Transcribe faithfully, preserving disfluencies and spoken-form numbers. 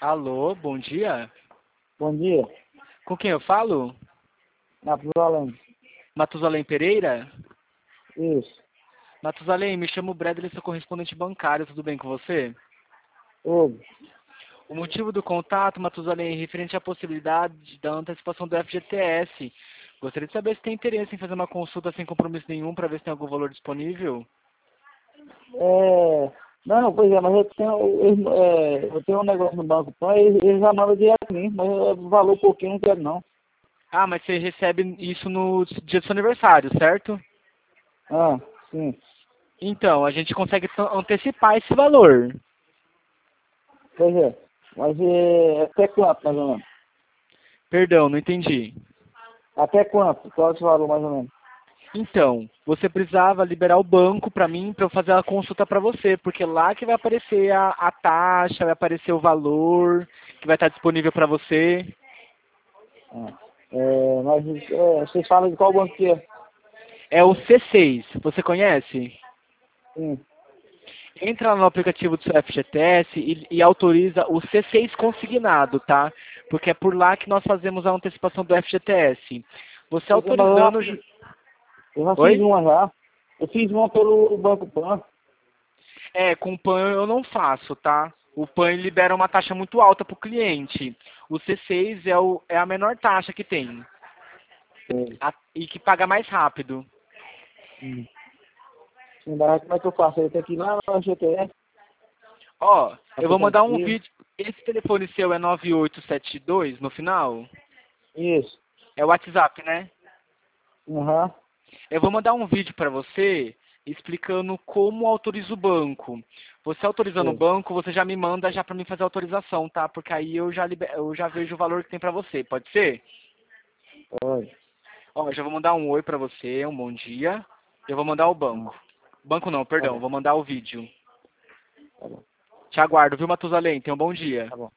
Alô, bom dia. Bom dia. Com quem eu falo? Matusalém. Matusalém Pereira? Isso. Matusalém, me chamo Bradley, sou correspondente bancário, tudo bem com você? Hugo. O motivo do contato, Matusalém, é referente à possibilidade da antecipação do F G T S. Gostaria de saber se tem interesse em fazer uma consulta sem compromisso nenhum para ver se tem algum valor disponível. É... Não, pois é, mas eu tenho, eu, é, eu tenho um negócio no Banco Pan, eles, eles já mandam direto a mim, mas o valor pouquinho não quero não. Ah, mas você recebe isso no dia do seu aniversário, certo? Ah, sim. Então, a gente consegue t- antecipar esse valor. Pois é. Mas é, até quanto, mais ou menos? Perdão, não entendi. Até quanto? Qual é o valor, mais ou menos? Então, você precisava liberar o banco para mim, para eu fazer a consulta para você, porque lá que vai aparecer a, a taxa, vai aparecer o valor que vai estar disponível para você. Ah. É, mas é, vocês falam de qual banco que é? É o C seis, você conhece? Sim. Entra no aplicativo do seu F G T S e, e autoriza o C seis consignado, tá? Porque é por lá que nós fazemos a antecipação do F G T S. Você Pois é, mas eu já autorizando... fiz, eu já fiz Oi? uma já. Eu fiz uma pelo Banco Pan. É, com o PAN eu não faço, tá? O PAN libera uma taxa muito alta para o cliente. O C seis é, o, é a menor taxa que tem. Sim. A- e que paga mais rápido. Hum. Sim, daí como é que eu faço? Eu tenho que ir lá no G T S, Ó, eu vou mandar um aplicativo. vídeo. Esse telefone seu é nove oito sete dois no final? Isso. É o WhatsApp, né? Aham. Eu vou mandar um vídeo para você explicando como autoriza o banco. Você autorizando o Sim. banco, você já me manda já para mim fazer a autorização, tá? Porque aí eu já, liber... eu já vejo o valor que tem para você. Pode ser? Pode. Ó, já vou mandar um oi pra você, um bom dia. Eu vou mandar o Ah, banco. Banco não, tá perdão, bom. vou mandar o vídeo. Tá bom. Te aguardo, viu, Matusalém? Tenha um bom dia. Tá bom.